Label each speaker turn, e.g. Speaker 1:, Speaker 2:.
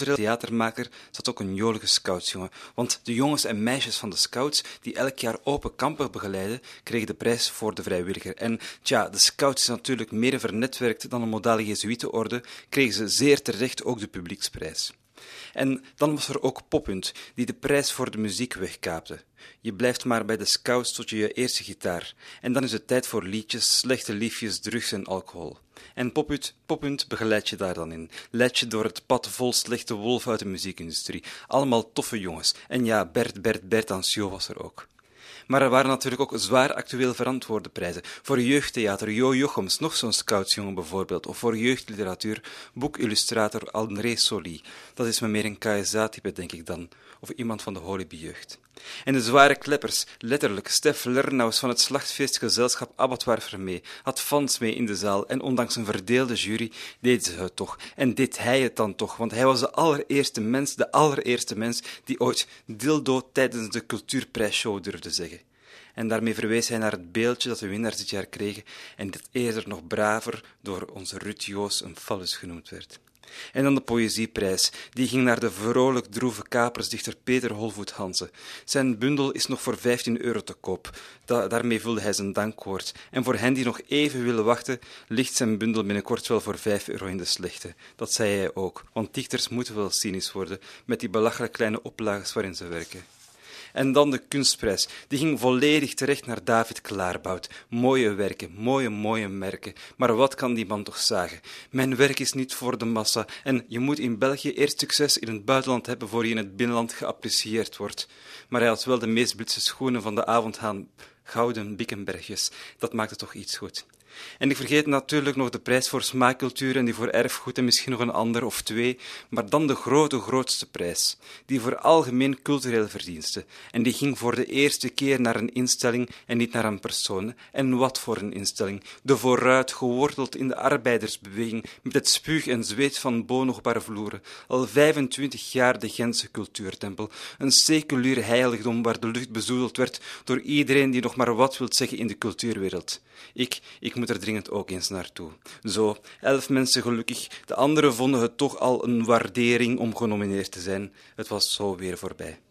Speaker 1: theatermaker zat ook een jolige scoutsjongen. Want de jongens en meisjes van de scouts, die elk jaar open kampen begeleiden, kregen de prijs voor de vrijwilliger. En tja, de scouts is natuurlijk meer vernetwerkt dan een modale jezuïetenorde, kregen ze zeer terecht ook de publieksprijs. En dan was er ook Poppunt, die de prijs voor de muziek wegkaapte. Je blijft maar bij de scouts tot je eerste gitaar. En dan is het tijd voor liedjes, slechte liefjes, drugs en alcohol. En Poppunt begeleidt je daar dan in. Leidt je door het pad vol slechte wolven uit de muziekindustrie. Allemaal toffe jongens. En ja, Bert Anciot was er ook. Maar er waren natuurlijk ook zwaar actueel verantwoorde prijzen. Voor jeugdtheater Jo Jochems, nog zo'n scoutsjongen bijvoorbeeld. Of voor jeugdliteratuur boekillustrator André Soli. Dat is me meer een KSA-type, denk ik dan. Of iemand van de Holibi-jeugd. En de zware kleppers, letterlijk, Stef Lernaus van het slachtfeestgezelschap Abattoir Vermee had fans mee in de zaal en ondanks een verdeelde jury deden ze het toch. En deed hij het dan toch, want hij was de allereerste mens die ooit dildo tijdens de cultuurprijsshow durfde zeggen. En daarmee verwees hij naar het beeldje dat de winnaars dit jaar kregen en dit eerder nog braver door onze Ruud Joos een fallus genoemd werd. En dan de Poëzieprijs. Die ging naar de vrolijk droeve kapersdichter Peter Holvoet Hansen. Zijn bundel is nog voor €15 te koop. Daarmee vulde hij zijn dankwoord. En voor hen die nog even willen wachten, ligt zijn bundel binnenkort wel voor €5 in de slechte. Dat zei hij ook, want dichters moeten wel cynisch worden met die belachelijk kleine oplages waarin ze werken. En dan de kunstprijs. Die ging volledig terecht naar David Klaarbout. Mooie werken, mooie merken. Maar wat kan die man toch zagen? Mijn werk is niet voor de massa. En je moet in België eerst succes in het buitenland hebben voor je in het binnenland geapprecieerd wordt. Maar hij had wel de meest blitse schoenen van de avondhaan, gouden Bickenbergjes. Dat maakte toch iets goed. En ik vergeet natuurlijk nog de prijs voor smaakcultuur en die voor erfgoed en misschien nog een ander of twee, maar dan de grootste prijs, die voor algemeen cultureel verdienste. En die ging voor de eerste keer naar een instelling en niet naar een persoon. En wat voor een instelling. De vooruit, geworteld in de arbeidersbeweging, met het spuug en zweet van bonogbare vloeren. Al 25 jaar de Gentse cultuurtempel. Een seculier heiligdom waar de lucht bezoedeld werd door iedereen die nog maar wat wil zeggen in de cultuurwereld. Ik moet er dringend ook eens naartoe. Zo, 11 mensen gelukkig. De anderen vonden het toch al een waardering om genomineerd te zijn. Het was zo weer voorbij.